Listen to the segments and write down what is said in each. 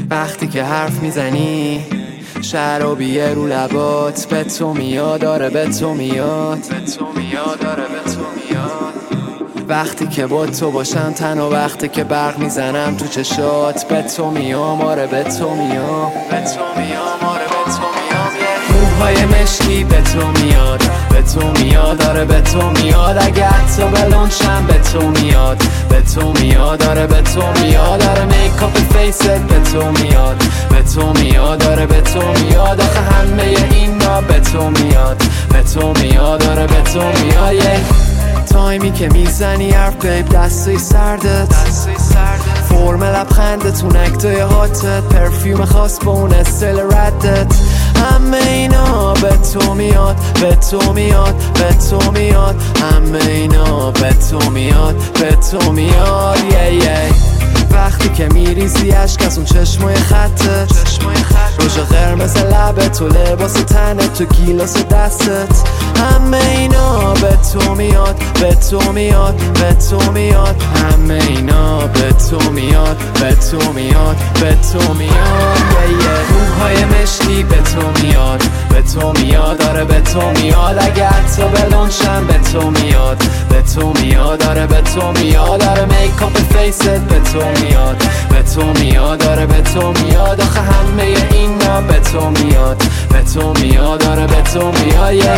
وقتی که حرف میزنی شرابیه رو لبات، به تو میاد، داره به تو میاد، داره به تو میاد. وقتی که با تو باشم تنها وقتی که برق میزنم تو چشات، به تو میام، آره به تو میام، به تو میام، آره به تو میام. موهای مشکی به تو میاد، به تو میاد، آره به تو میاد. اگه حتی بلونشم به تو میاد، به تو میاد، آره به تو میاد. آره میکاپ فیست به تو میاد، به تو میاد، آره به تو میاد. آخه همه اینا به تو میاد، به تو میاد، آره به تو میاد. تایمی که میزنی حرف بیب دستای سردت، فرم لبخندت، اون اکتای هاتت، پرفیوم خاص با اون استیل ردت. همه اینا به تو میاد، به تو میاد، به تو میاد. همه اینا به تو میاد، به تو میاد. وقتی که میریزی عشق از اون چشمای خطت، روژ قرمز لبت و لباس تنت تو گیلاس دستت. همه اینا به تو میاد، به تو میاد، به تو میاد. همه اینا به تو میاد، به تو میاد، به تو میاد. موهای مشکی به تو میاد، به تو میاد، آره به تو میاد. اگه حتی بلونشم به تو میاد، به تو میاد، آره به تو میاد. آره میکاپ فیست به تو میاد، به تو میاد، آره به تو میاد. آخه همه اینا به تو میاد، به تو میاد، آره به تو میاد.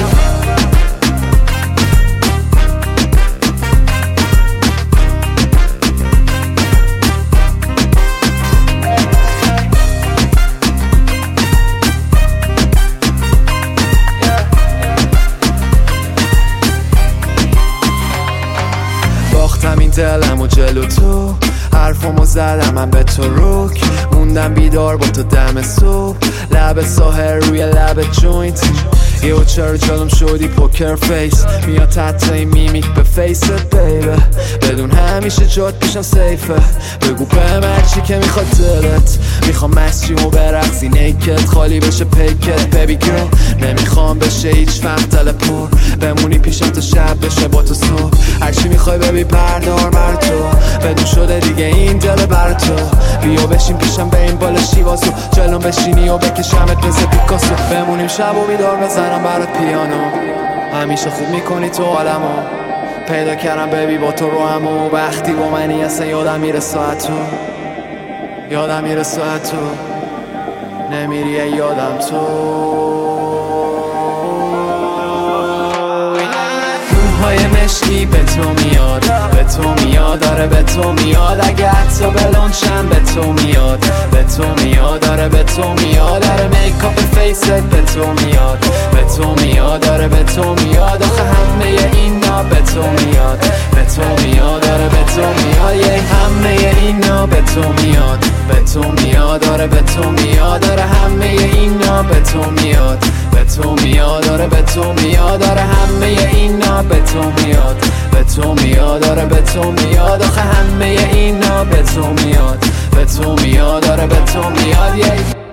باختم این دلم و جلو تو، حرفمو زدم من به تو روک، موندم بیدار با تو دم صبح. لب ساحر روی لب جوینت، یهو چرا جلوم شدی پوکر فیس، میاد تحت این میمیک به فیست بیبه، بدون همیشه جات پیشم سیفه. بگو به من چی که میخواد دلت، میخوام مسجیمو برقصی نیکت، خالی بشه پیکت بیبی گرل. نمیخوام بشه هیچ وقت دل پر، بمونی پیشم تا شب بشه با تو صبح. هرچی میخوای ببی بردار بر تو، بدون شده دیگه این دل بر تو. بیا بشین پیشم به این بال شیوازو، جلوم بشینی و بکشمت مثل پیکاسو. بمونیم شب و بیدار بزنم برات پیانو، همیشه خوب میکنی تو عالمو. پیدا کردم ببی با تو رو همو، وقتی با منی اصلا یادم میره ساعتو، یادم میره ساعتو، نمیری یادم تو. موهای مشکی به تو میاد، به تو میاد، آره به تو میاد. اگه حتی بلونشم به تو میاد، به تو میاد، آره به تو میاد. آره میکاپ فیست به تو میاد، به تو میاد، آره به تو میاد. آخه همه اینا به تو میاد، به تو میاد، آره به تو میاد. همه اینا به تو میاد، به تو میاد، آره به تو میاد. آره همه اینا به تو میاد، به تو میاد، آره به تو میاد. آره همه اینا به تو میاد، به تو میاد، آره به تو میاد. آخه همه اینا به تو میاد، به تو میاد، آره به تو میاد.